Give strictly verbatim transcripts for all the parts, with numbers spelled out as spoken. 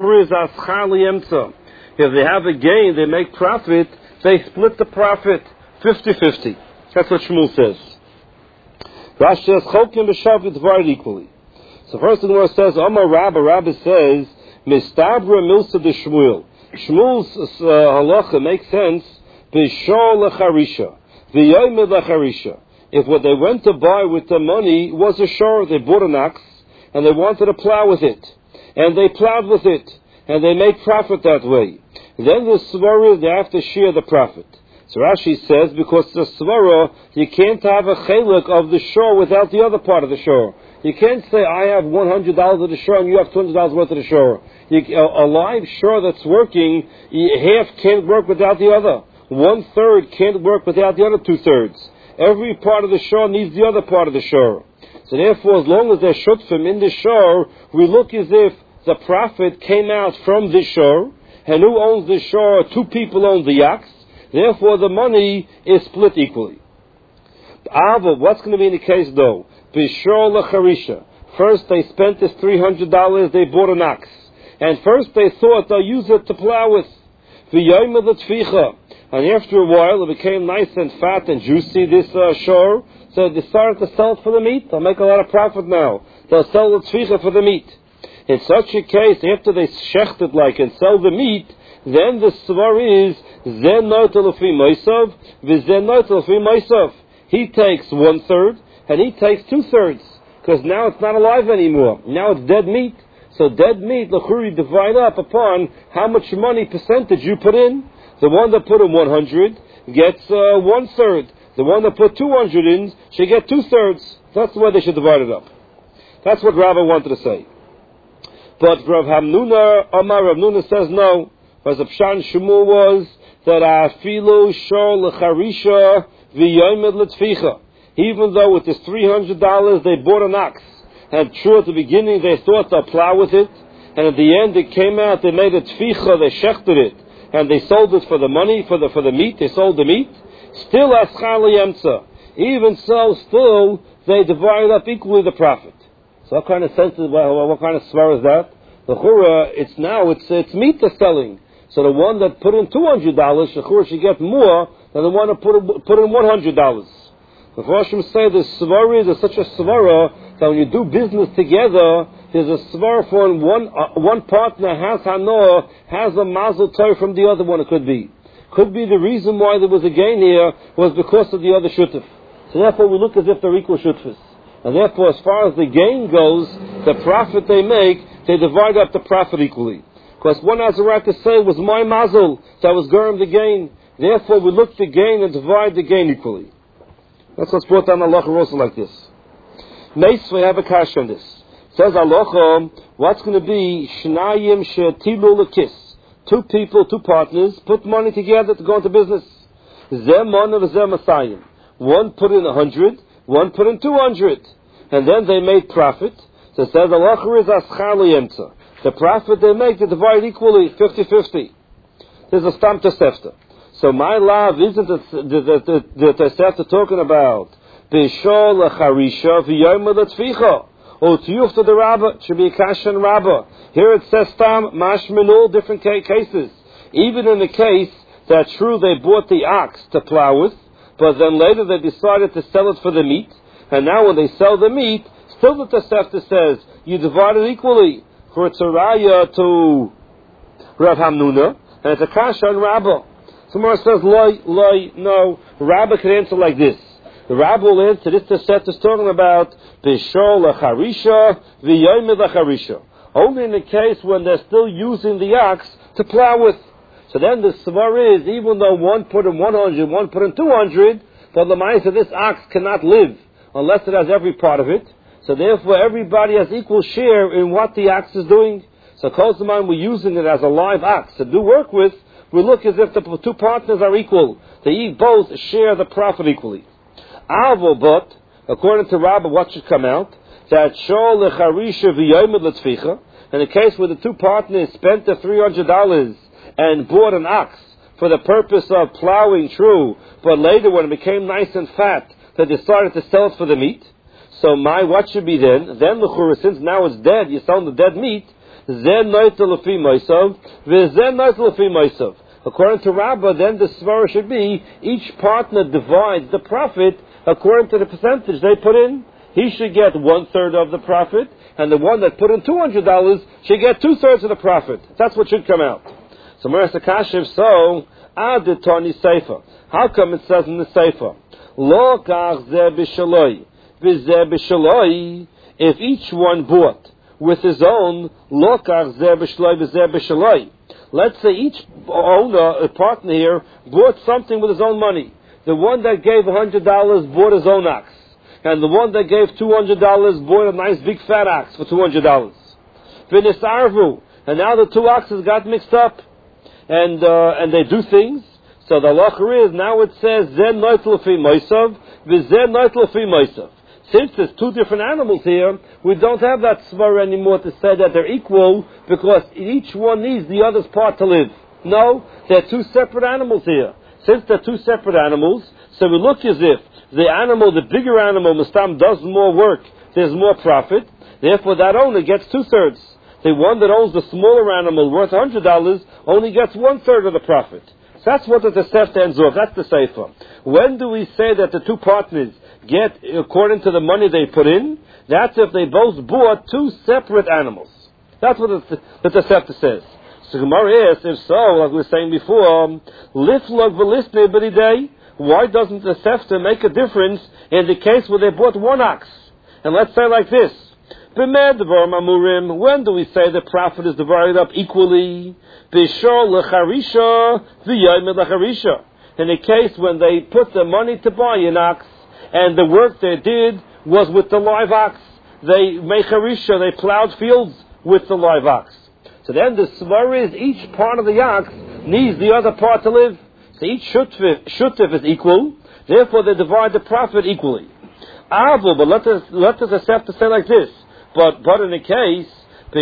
If they have a gain, they make profit, they split the profit fifty-fifty. That's what Shmuel says. Rashi says, Chokim b'shavit divided equally. So first the Gemara says, Omar Rabba, Rabba says, Mistabra milsa de Shmuel. Shmuel's uh, halacha makes sense, B'shor lecharisha, v'yoymed lecharisha. If what they went to buy with the money was a shor, they bought an ox, and they wanted to plow with it. And they plowed with it, and they made profit that way. Then the svara, they have to share the profit. So Rashi says, because the svara, you can't have a chelik of the shore without the other part of the shore. You can't say, I have one hundred dollars of the shore and you have two hundred dollars worth of the shore. You, a, a live shore that's working, half can't work without the other. One third can't work without the other two thirds. Every part of the shore needs the other part of the shore. So therefore, as long as they're shutfim in the shore, we look as if the profit came out from this shore, and who owns the shore? Two people own the ox. Therefore, the money is split equally. Ava, what's going to be in the case though? Bishor lecharisha. First, they spent this three hundred dollars. They bought an ox, and first they thought they'll use it to plow with. V'yoymed l'tficha. And after a while, it became nice and fat and juicy, this uh, shore. So they started to sell it for the meat. They'll make a lot of profit now. They'll sell the tficha for the meat. In such a case, after they shecht it like and sell the meat, then the svar is zen notel lefi moisav, v'zen notel lefi moisav. He takes one third and he takes two thirds, because now it's not alive anymore. Now it's dead meat. So dead meat, l'churi, divide up upon how much money percentage you put in. The one that put in one hundred gets uh, one third. The one that put two hundred in should get two thirds. That's the way they should divide it up. That's what Rava wanted to say. But Rav Hamnuna, Omar Rav Hamnuna says no. As the Pshan Shmuel was that afilu shor lecharisha v'yoymed l'tficha. Even though with this three hundred dollars they bought an ox, and true at the beginning they thought they'll plow with it, and at the end it came out they made a tficha, they shechted it, and they sold it for the money, for the for the meat. They sold the meat. Still aschar liyemtza. Even so, still they divide up equally the profit. So what kind of sense is what, what kind of svar is that? The chura, it's now it's it's meat they're selling. So the one that put in two hundred dollars, the chura should get more than the one that put in, put in one hundred dollars. The Chashim say the svara is such a svara that when you do business together, there's a svara for one uh, one partner has hanoah, has a mazel tov from the other one. It could be, could be the reason why there was a gain here was because of the other shutuf. So therefore, we look as if they're equal shutufs. And therefore, as far as the gain goes, the profit they make, they divide up the profit equally. Because one has a right to say was my mazel that was gain the gain. Therefore, we look the gain and divide the gain equally. That's what's brought down Allah also like this. Mace, we have a kash on this. It says Allah, what's going to be shnayim shetilu lekis? Two people, two partners, put money together to go into business. Zem mon and zem asayim. One put in a hundred, one put in two hundred, and then they made profit. So it says Allah is aschar liyemtza. The profit they make, they divide equally, fifty-fifty. There's a stam tosefta. So my love isn't the the Tosefta talking about b'shor lecharisha v'yoymed l'tficha or tiyufta the Rabbah should be a kash and Rabbah. Here it says tam mashmin all different cases. Even in the case that true they bought the ox to plow with, but then later they decided to sell it for the meat, and now when they sell the meat, still the Tosefta says you divide it equally. For it's a raya to Rav Hamnuna and it's a kash and Rabbah. Tomorrow says, loy, loy, no. Rabbi can answer like this. The Rabbi will answer, this set is talking about b'shor lecharisha v'yoymed lecharisha. Only in the case when they're still using the ox to plow with. So then the svar is, even though one put in one hundred, one put in two hundred, but the mind of this ox cannot live unless it has every part of it. So therefore everybody has equal share in what the ox is doing. So close the mind, we're using it as a live ox to do work with. We look as if the two partners are equal. They both share the profit equally. Avo, but, according to Rabbah, what should come out? That shor lecharisha v'yoymed l'tficha, in the case where the two partners spent the three hundred dollars and bought an ox for the purpose of plowing true, but later when it became nice and fat, they decided to sell it for the meat. So my, what should be then? Then, l'chura, since now it's dead, you're selling the dead meat, Zen noitel lefi moisav, v'zen noitel lefi moisav. According to Rabbah, then the svara should be each partner divides the profit according to the percentage they put in. He should get one third of the profit, and the one that put in two hundred dollars should get two thirds of the profit. That's what should come out. So Maras Akashiv, so Aditani Seifa. How come it says in the Seifa, Lo kach zeh b'shaloi, v'zeh b'shaloi? If each one bought with his own, Lo kach zeh b'shaloi, v'zeh b'shaloi. Let's say each owner, a partner here, bought something with his own money. The one that gave one hundred dollars bought his own ox. And the one that gave two hundred dollars bought a nice big fat ox for two hundred dollars. V'nisarvu. And now the two oxes got mixed up. And uh, and they do things. So the halacha is, now it says, Zen noitel lefi moisav, v'zen noitel lefi moisav. Since there's two different animals here, we don't have that svara anymore to say that they're equal, because each one needs the other's part to live. No, they're two separate animals here. Since they're two separate animals, so we look as if the animal, the bigger animal, Mustam, does more work, there's more profit, therefore that owner gets two-thirds. The one that owns the smaller animal worth one hundred dollars only gets one-third of the profit. So that's what the Tosefta ends off, that's the Seifa. When do we say that the two partners get according to the money they put in? That's if they both bought two separate animals. That's what the, the Tosefta says. So Gemara asks, if so, like we were saying before, liflog v'lisnei b'ridei, why doesn't the Tosefta make a difference in the case where they bought one ox? And let's say like this, when do we say the profit is divided up equally? In the case when they put the money to buy an ox, and the work they did was with the live ox, they make harisha, they plowed fields with the live ox. So then the svar is each part of the ox needs the other part to live. So each shutif is equal, therefore they divide the profit equally. Avo, but let us let us have to say like this. But but in the case, but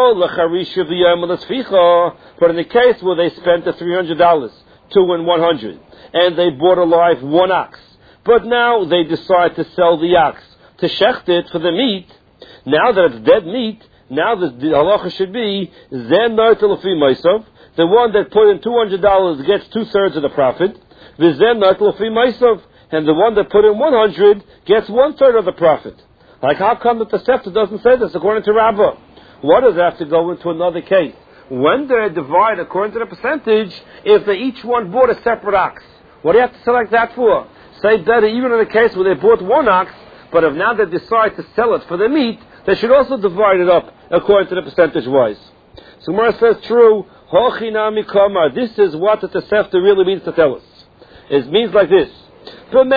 in the case where they spent the three hundred dollars, two and one hundred, and they bought alive one ox, but now they decide to sell the ox to shecht it for the meat. Now that it's dead meat, now the, the halacha should be zen noitel lefi moisav. The one that put in two hundred dollars gets two thirds of the profit. V'zen noitel lefi moisav, and the one that put in one hundred gets one third of the profit. Like, how come that the Tosefta doesn't say this according to Rabbah? What does that have to go into another case? When they divide according to the percentage, if they each one bought a separate ox, what do you have to select that for? Say better, even in the case where they bought one ox, but if now they decide to sell it for the meat, they should also divide it up according to the percentage-wise. So Gemara says, true, hochinami kamar. This is what the Tosefta really means to tell us. It means like this. When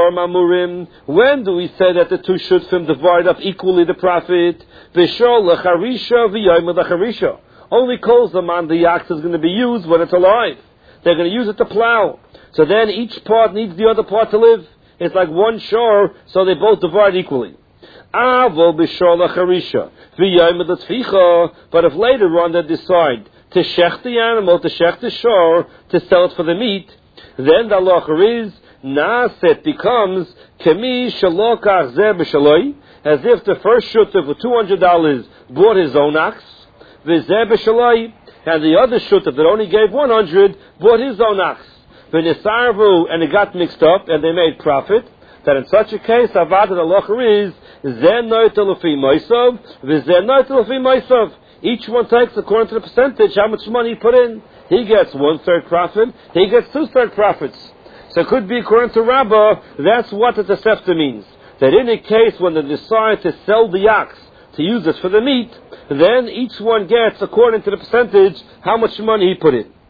do we say that the two shutfim divide up equally the profit? Only calls them on the ox is going to be used when it's alive. They're going to use it to plow. So then each part needs the other part to live. It's like one shore, so they both divide equally. But if later on they decide to shech the animal, to shech the shore, to sell it for the meat, then the halacha is Naset becomes kemi shalokach zeh b'shaloi, as if the first shutah for two hundred dollars bought his own ox, v'zeh b'shaloi, and the other shutah that only gave one hundred bought his own ox. V'nisarvu, and it got mixed up, and they made profit. That in such a case, avad the halacha is zeh noitel lefi moisav, v'zeh noitel lefi moisav. Each one takes according to the percentage how much money he put in. He gets one third profit. He gets two third profits. So it could be, according to Rabbah, that's what the Tosefta means. That in a case when they decide to sell the ox to use it for the meat, then each one gets, according to the percentage, how much money he put in.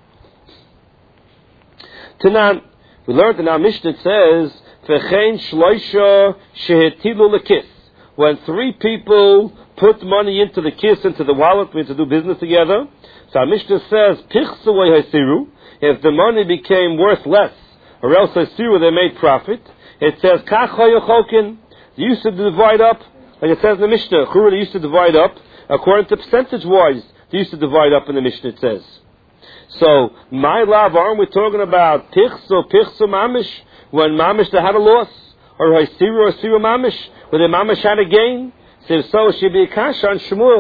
Tanan, we learned in our Mishnah, it says, V'chein shloisha shehetilu lekis. When three people put money into the kiss, into the wallet, we to do business together. So our Mishnah says, Pichsu hasiru, if the money became worth less, or else I see where they made profit. It says, Kach hayochokin. They used to divide up, like it says in the Mishnah, Chura, they used to divide up, according to percentage-wise, they used to divide up in the Mishnah, it says. So, my love, aren't we talking about Pichso, Pichso Mamish, when Mamish they had a loss? Or Haisiru, Haisiru Mamish, where the Mamish had a gain? So, if so, it should be a Kasha on Shmuel.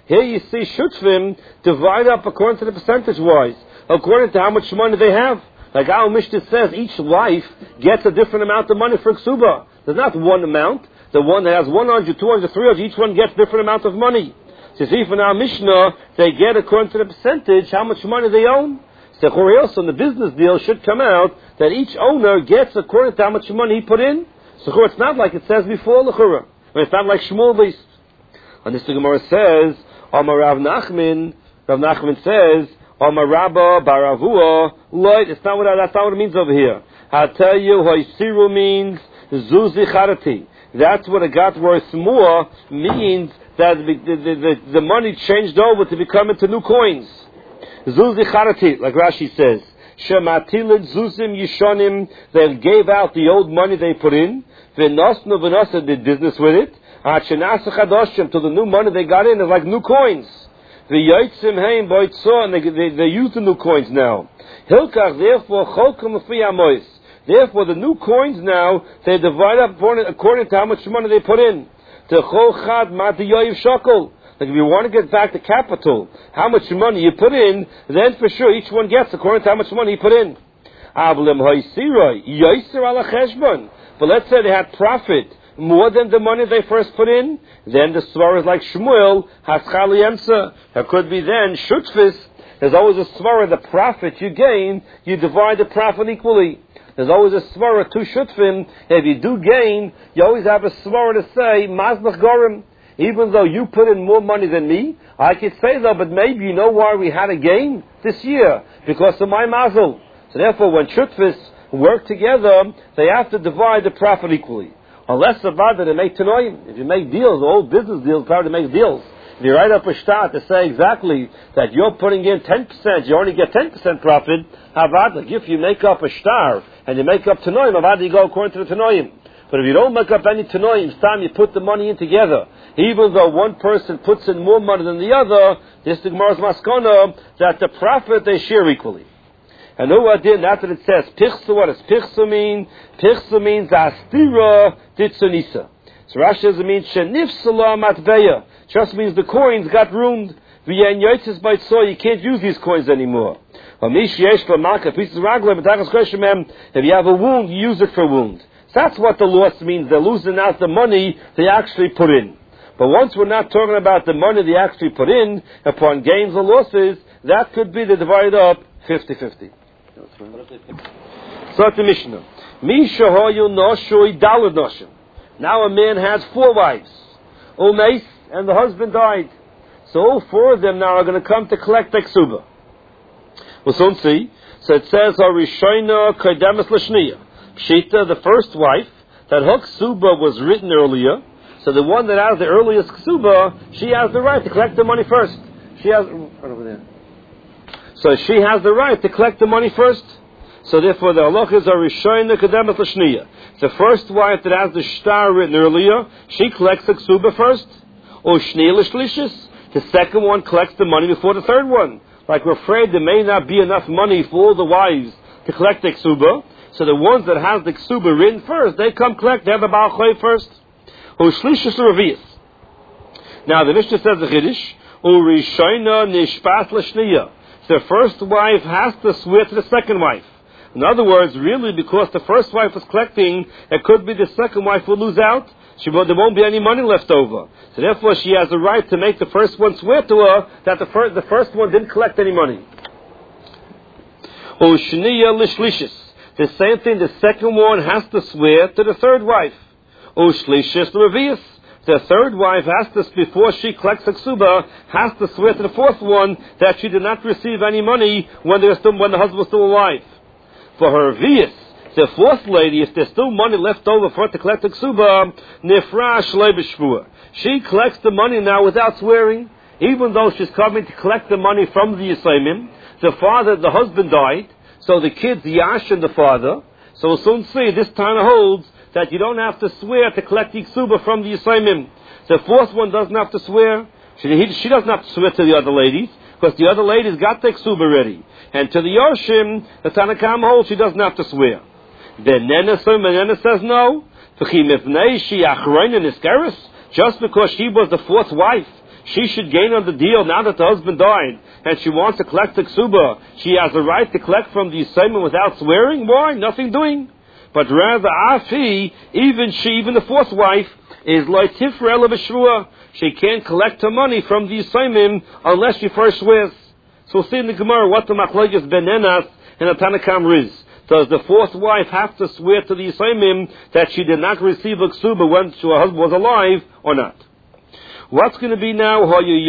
Here you see Shutfim divide up according to the percentage-wise, according to how much money they have. Like our Mishnah says, each wife gets a different amount of money for Ksuba. There's not one amount. The one that has one hundred, two hundred, three hundred, each one gets different amount of money. So see, from our Mishnah, they get according to the percentage how much money they own. So also in the business deal should come out that each owner gets according to how much money he put in. So it's not like it says before L'chura. It's not like Shmuel based. And this the Gemara says, Amar Rav Nachman, Rav Nachman says, Amar Rabba Baravua, Lloyd, it's not what, that's not what it means over here. I'll tell you, Hoisiru means Zuzi Charati. That's what it got worth more, means that the, the, the, the money changed over to become into new coins. Zuzi Charati, like Rashi says. Shematilid Zuzim Yishonim, they gave out the old money they put in. V'nosnu v'nosa did business with it. Ha'chenasa Chadoshim, to the new money they got in is like new coins. V'yotzim heim boitzor, and they, they, they use the new coins now. Hilkach, therefore, cholkum afi amois. Therefore, the new coins now, they divide up according to how much money they put in. To chol chad mati yoyiv shokol. Like if you want to get back the capital, how much money you put in, then for sure each one gets according to how much money you put in. But let's say they had profit more than the money they first put in, then the svara is like Shmuel, haschali emsa. It could be then, shutfis, there's always a svara, the profit you gain, you divide the profit equally. There's always a svara, two shutfim, if you do gain, you always have a svara to say, mazdach gorim. Even though you put in more money than me, I could say though, but maybe you know why we had a gain this year? Because of my mazel. So therefore, when shutfis work together, they have to divide the profit equally. Unless about that they make tanoim. If you make deals, old business deals, probably make deals. If you write up a shtar to say exactly that you're putting in ten percent, you only get ten percent profit, avad, if you make up a shtar and you make up tanoim, avad, you go according to the tanoim. But if you don't make up any tanoim, it's time you put the money in together. Even though one person puts in more money than the other, this is the Gemara's maskana, that the profit they share equally. And who did after it says pichsu, what does pichsu mean? Pichsu means astira ditsunisa. So Rashi says it means shenifsala matveya. Just means the coins got ruined. V'yen yotzes by so you can't use these coins anymore. If you have a wound, you use it for a wound. So that's what the loss means. They're losing out the money they actually put in. But once we're not talking about the money they actually put in, upon gains or losses, that could be the divided up fifty-fifty. So that's the Mishnah. Now a man has four wives. Umeis, and the husband died. So all four of them now are going to come to collect the ksuba. We'll soon see. So it says, Harishayna Kaidamas Lashniya. Pshita, the first wife, that her ksuba was written earlier. So the one that has the earliest ksuba, she has the right to collect the money first. She has, right over there. So she has the right to collect the money first. So therefore the halachas are Rishayna Kedemet L'Shniya. The first wife that has the shtar written earlier, she collects the ksuba first. Or Shniya L'Shlishis. The second one collects the money before the third one. Like we're afraid there may not be enough money for all the wives to collect the ksuba. So the ones that have the ksuba written first, they come collect, they have the Baal Choy first. Or Shlishis L'Raviyas. Now the Mishnah says the Chiddush, Or Rishayna Nishpas L'Shniya. The first wife has to swear to the second wife. In other words, really, because the first wife was collecting, it could be the second wife will lose out. She will, there won't be any money left over. So therefore, she has the right to make the first one swear to her that the first, the first one didn't collect any money. Or Shniya Lishlishis. The same thing, the second one has to swear to the third wife. Or Shlishis L'Raviyas. The third wife has to, before she collects the ksuba, has to swear to the fourth one that she did not receive any money when, there was still, when the husband was still alive. For her vias, the fourth lady, if there's still money left over for her to collect the ksuba, nifra shlei b'shvua. She collects the money now without swearing, even though she's coming to collect the money from the Yisraelim. The father, the husband died, so the kids yash and the father. So we'll soon see, this time holds that you don't have to swear to collect the ksuba from the Yisraelim. The fourth one doesn't have to swear. She, he, she doesn't have to swear to the other ladies, because the other ladies got the ksuba ready. And to the Yoshim, the Tanakam holds she doesn't have to swear. The Nena, so Nena says no. Just because she was the fourth wife, she should gain on the deal now that the husband died, and she wants to collect the ksuba. She has the right to collect from the Yisayim without swearing. Why? Nothing doing. But rather, Afi, even she, even the fourth wife, is like Tifra Ela B'Shvua. She can't collect her money from the Yisayim unless she first swears. So we'll see in the Gemara what the Machlokes Ben Enas and the Tanakam is. Does the fourth wife have to swear to the Yisayim that she did not receive a ksuba when her husband was alive or not? What's going to be now?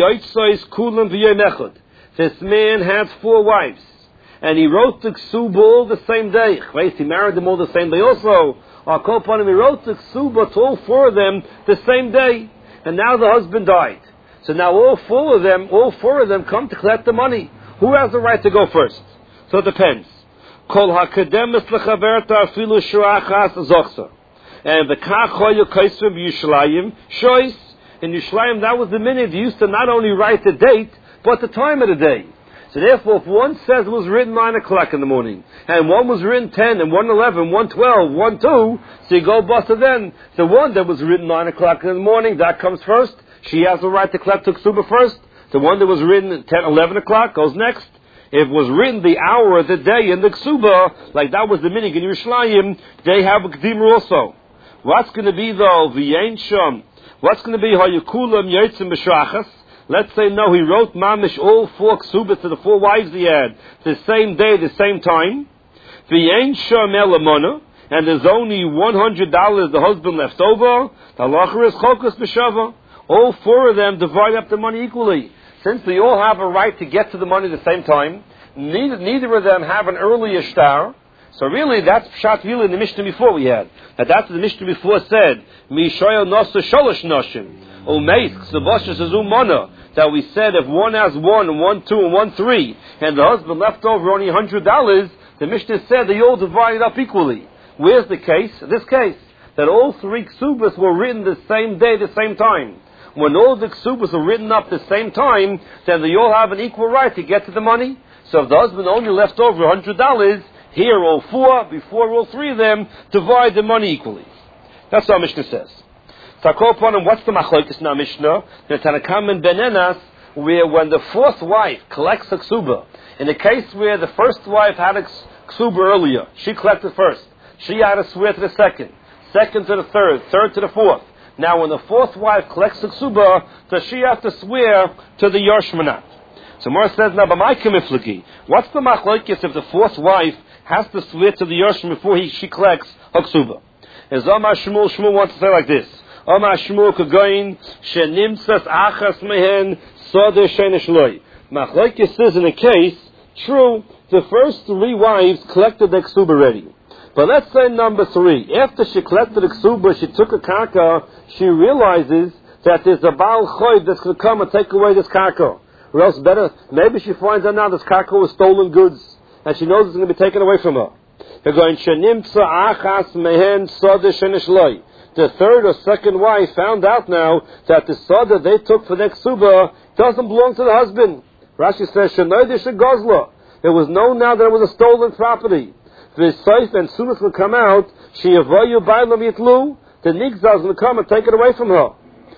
This man had four wives, and he wrote the ksuba all the same day. He married them all the same day also. Or Kopanim, he wrote the ksuba to all four of them the same day, and now the husband died. So now all four of them, all four of them come to collect the money. Who has the right to go first? So it depends. Kol hakademis lechaverta afilu shurachas zochsa. And the kachoyu kaisrim b'Yushalayim shois. In Yushalayim, that was the minute. They used to not only write the date, but the time of the day. So therefore, if one says it was written nine o'clock in the morning, and one was written ten, and one eleven, one twelve, one two, so you go bust it then. The one that was written nine o'clock in the morning, that comes first. She has the right to collect the ksuba first. The one that was written at ten, eleven o'clock goes next. If it was written the hour of the day in the ksuba, like that was the minig in Yerushalayim, they have a kdimah also. What's going to be though? V'yein sham. What's going to be hayukulam yitzim b'shachas? Let's say no, he wrote mamish all four ksubas to the four wives he had the same day, the same time. V'yein sham elamona, and there's only one hundred dollars the husband left over. The halacha is chokas b'shava. All four of them divide up the money equally. Since they all have a right to get to the money at the same time, neither, neither of them have an earlier shtar. So really, that's Pshat Vila in the Mishnah before we had. And that's what the Mishnah before said, Mishoyel Nosa Sholosh Noshim, Umeis Ksubosha Sazu Mona, that we said if one has one, and one two, and one three, and the husband left over only one hundred dollars, the Mishnah said they all divided up equally. Where's the case? This case, that all three ksubas were written the same day, the same time. When all the ksubas are written up the same time, then they all have an equal right to get to the money. So if the husband only left over one hundred dollars, here all four, before all three of them, divide the money equally. That's what our Mishnah says. Takopon, what's the machlokes in our Mishnah? The Tanakam and Ben Enas, where when the fourth wife collects a ksuba, in the case where the first wife had a ksuba earlier, she collected first. She had to swear to the second, second to the third, third to the fourth. Now, when the fourth wife collects the ksuba, does she have to swear to the Yarshmanat? So Mor says, now, b'may kemiflagi, what's the machlokes if the fourth wife has to swear to the Yarshman before he, she collects her ksuba? As Amar Shmuel, Shmuel wants to say like this, Amar Shmuel kagoyin, shenimtzas achas mehen, soder shenesh loy. Machlokes says in a case, true, the first three wives collected the ksuba already. But let's say number three, after she collected the ksuba, she took a karka, she realizes that there's a Baal Choy that's going to come and take away this karka. Or else better, maybe she finds out now this karka was stolen goods, and she knows it's going to be taken away from her. They're going, Shenimtza achas mehen soda shenish loy. The third or second wife found out now that the soda they took for the ksuba doesn't belong to the husband. Rashi says, Shenoidish gozla. It was known now that it was a stolen property. The saif, and soon as it will come out, she avoyu bailam yitlu, the nigzal is going to come and take it away from her.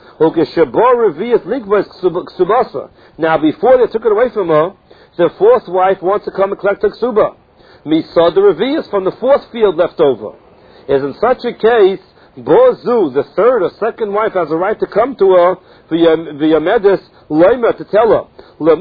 Now, before they took it away from her, the fourth wife wants to come and collect the ksuba. Misad the revius from the fourth field left over. Is in such a case, Bozu, the third or second wife, has a right to come to her via medis loimer to tell her,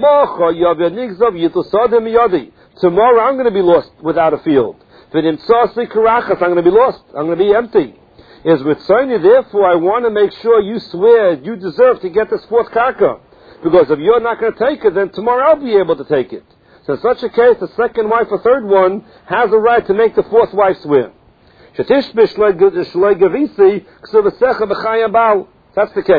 tomorrow I'm going to be lost without a field. I'm going to be lost. I'm going to be empty. Is with Sonia, therefore I want to make sure you swear you deserve to get this fourth karka. Because if you're not going to take it, then tomorrow I'll be able to take it. So in such a case, the second wife or third one has a right to make the fourth wife swear. That's the case.